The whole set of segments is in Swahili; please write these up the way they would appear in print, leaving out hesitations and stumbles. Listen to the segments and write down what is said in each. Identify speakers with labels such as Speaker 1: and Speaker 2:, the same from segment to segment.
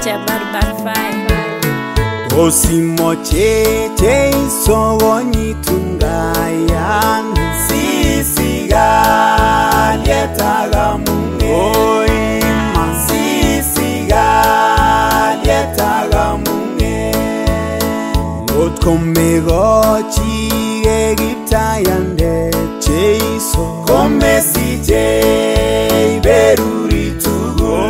Speaker 1: Osimoche Jesu onyitungaya sisiga lietaga munge sisiga lietaga munge otkomego chige giptayande Jesu komesije iberuri tugo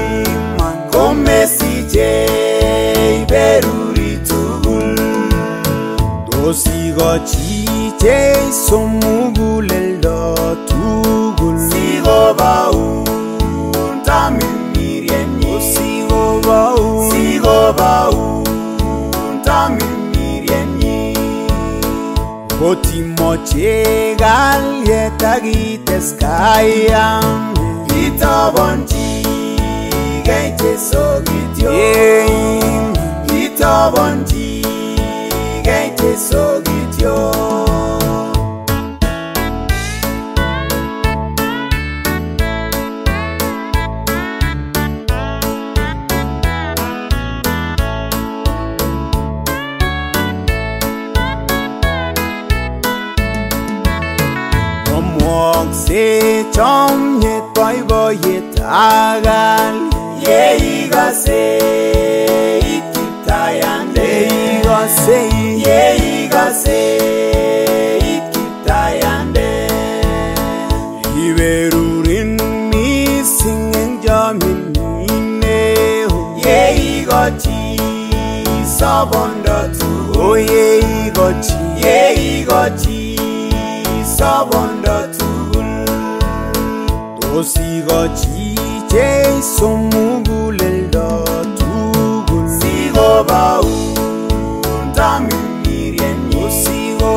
Speaker 1: komesije iberuri tugul dosigo chi Jesu muguleldo tugul sigo baun tamiryenyi sigo baun tamiryenyi otimoche galyetagites itabonchi Jesu gityo itabonchi Jesu gityo omwokse chomyet boiboiyet agal yeigase itkiptayande yeigase itkiptayande iberurin mising eng jominine yeigochi sobondo tugul yeigochi sobondo tugul dosigochi Jesu muguleldo tugul sigo baun tamiryenyi sigo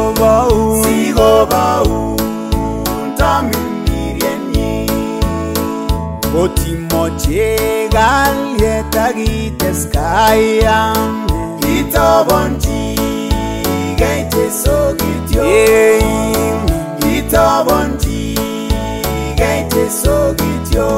Speaker 1: baun tamiryenyi otimoche galyetagites itabonchi Jesu gityo itabonchi Jesu gityo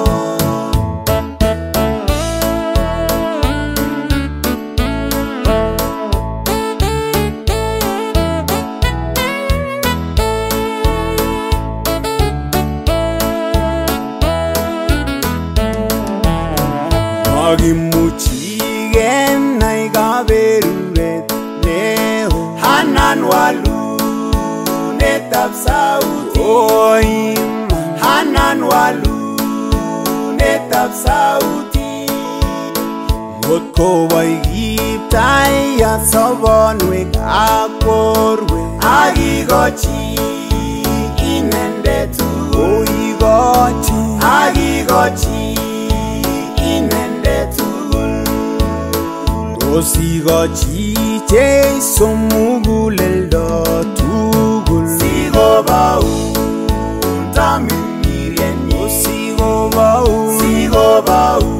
Speaker 1: Magimuchi genai kaberuret neho hanan walunetab sauti hanan walunetab sauti ngotko boikiptayat sobonwek ak borwek akikochi inendet tugul akikochi inendet tugul dosigochi Jesu muguleldo tugul sigo baun tamiryenyi sigo baun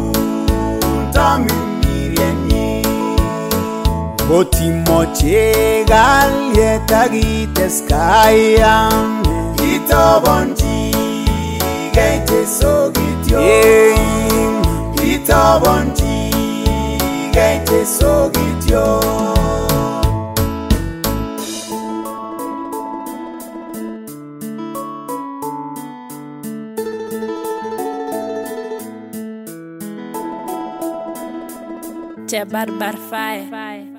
Speaker 1: tamiryenyi otimoche galyetagites itabonchi Jesu gityo itabonchi Jesu gityo
Speaker 2: Barbar Fire.